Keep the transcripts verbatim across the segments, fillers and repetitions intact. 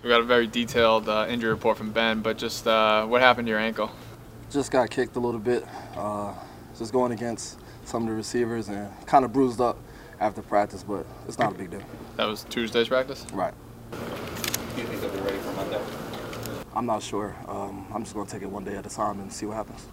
We got a very detailed uh, injury report from Ben, but just uh, what happened to your ankle? Just got kicked a little bit, uh, just going against some of the receivers and kind of bruised up after practice, but it's not a big deal. That was Tuesday's practice? Right. Do you think they'll be ready for Monday? I'm not sure. Um, I'm just going to take it one day at a time and see what happens.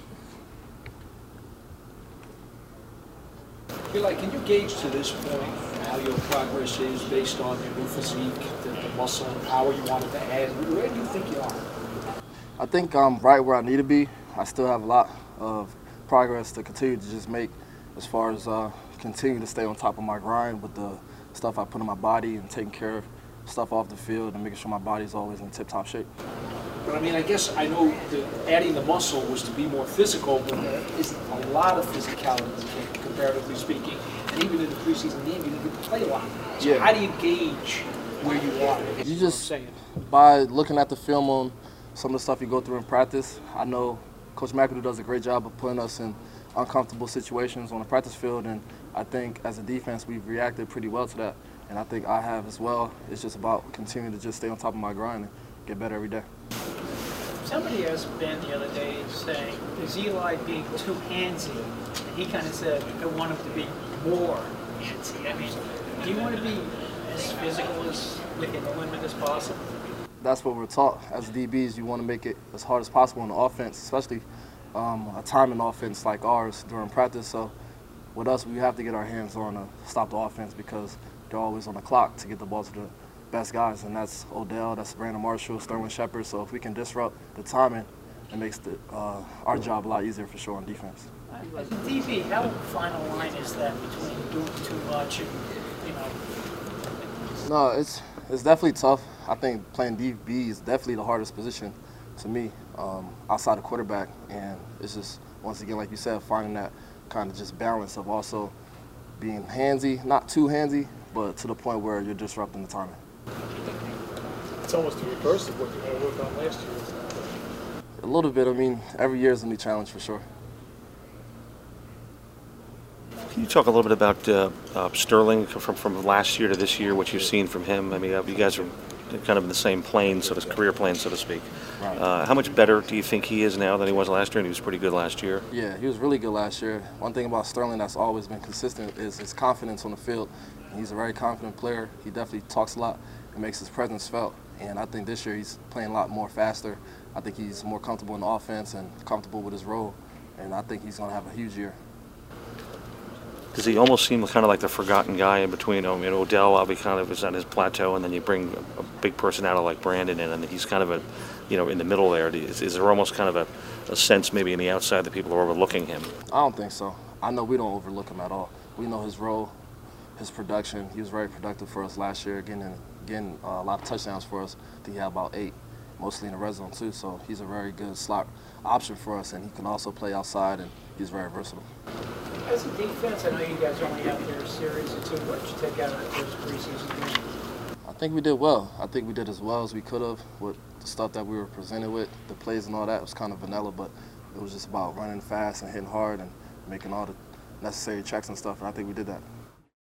Eli, can you gauge to this point how your progress is based on your new physique, the, the muscle and power you wanted to add? Where do you think you are? I think I'm right where I need to be. I still have a lot of progress to continue to just make as far as uh, continue to stay on top of my grind with the stuff I put in my body and taking care of stuff off the field and making sure my body's always in tip-top shape. But I mean, I guess I know that adding the muscle was to be more physical, but there isn't a lot of physicality in the game, comparatively speaking. And even in the preseason game, you didn't get to play a lot. So Yeah. how do you gauge where you are? You know just, what I'm saying? by looking at the film on some of the stuff you go through in practice, I know Coach McAdoo does a great job of putting us in uncomfortable situations on the practice field, and I think as a defense we've reacted pretty well to that, and I think I have as well. It's just about continuing to just stay on top of my grind and get better every day. Somebody asked Ben the other day saying, is Eli being too handsy? And he kind of said, I want him to be more handsy. I mean, do you want to be as physical as within the limit as possible? That's what we're taught as D Bs. You want to make it as hard as possible on the offense, especially um, a timing offense like ours during practice. So with us, we have to get our hands on to stop the offense because they're always on the clock to get the ball to the best guys, and that's Odell, that's Brandon Marshall, Sterling Shepard. So if we can disrupt the timing, it makes the, uh, our job a lot easier for sure on defense. As a D B, how fine a line is that between doing too much and, you know? No, it's it's definitely tough. I think playing D B is definitely the hardest position to me um, outside of quarterback, and it's just, once again, like you said, finding that kind of just balance of also being handsy, not too handsy, but to the point where you're disrupting the timing. It's almost the reverse of what you had to work on last year. A little bit. I mean, every year is a new challenge for sure. Can you talk a little bit about uh, uh, Sterling from, from last year to this year, what you've seen from him? I mean, uh, you guys are kind of in the same plane, so to career plane, so to speak. Right. Uh, how much better do you think he is now than he was last year? And he was pretty good last year. Yeah, he was really good last year. One thing about Sterling that's always been consistent is his confidence on the field. And he's a very confident player. He definitely talks a lot and makes his presence felt. And I think this year he's playing a lot more faster. I think he's more comfortable in the offense and comfortable with his role. And I think he's going to have a huge year. Does he almost seem kind of like the forgotten guy in between? I mean, Odell obviously kind of is on his plateau, and then you bring a big personality like Brandon in, and he's kind of a, you know, in the middle there. Is, is there almost kind of a, a sense maybe in the outside that people are overlooking him? I don't think so. I know we don't overlook him at all. We know his role, his production. He was very productive for us last year, getting, getting uh, a lot of touchdowns for us. I think he had about eight, mostly in the red zone too, so he's a very good slot option for us, and he can also play outside, and he's very versatile. As a defense, I know you guys only have your series or two. What did you take out of that first preseason game? I think we did well. I think we did as well as we could have with the stuff that we were presented with. The plays and all that was kind of vanilla, but it was just about running fast and hitting hard and making all the necessary checks and stuff, and I think we did that.